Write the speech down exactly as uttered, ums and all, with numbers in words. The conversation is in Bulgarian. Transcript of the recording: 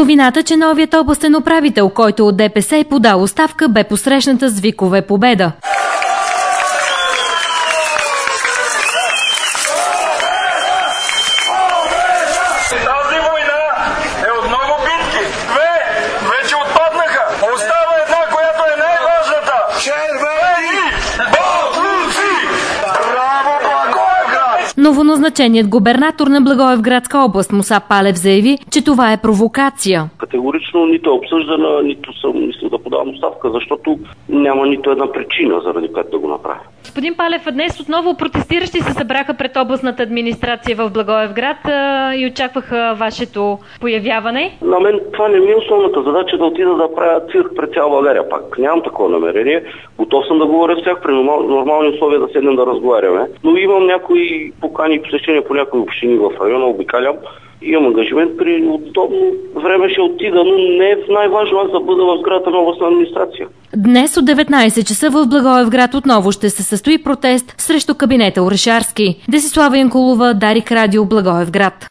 Новината, че новият областен управител, който от ДПС е подал оставка, бе посрещната с викове победа. Тази война е от много битки. Две вече отпаднаха. Остава една, която е най-важната. Червени боклуци! Браво, Благоевград! Новоназначеният губернатор на Благоевградска област Муса Палев заяви, че това е провокация. Категорично нито е обсъждана, нито съм мислил да подавам оставка, защото няма нито една причина, заради която да го направя. Господин Палев, днес отново протестиращи се събраха пред областната администрация в Благоевград и очакваха вашето появяване. На мен това не ми е основната задача да отида да правя цирк пред цяла България. Пак нямам такова намерение. Готов съм да говоря с тях при нормални условия да седнем да разговаряме. Но имам някои покани и посещения по някои общини в района, обикалям. Имам ангажимент, при удобно време ще отида, но не е най-важно аз да бъда в сградата на областна администрация. Днес от деветнайсет часа в Благоевград отново ще се състои протест срещу кабинета Орешарски. Десислава Янкулова, Дарик Радио, Благоевград.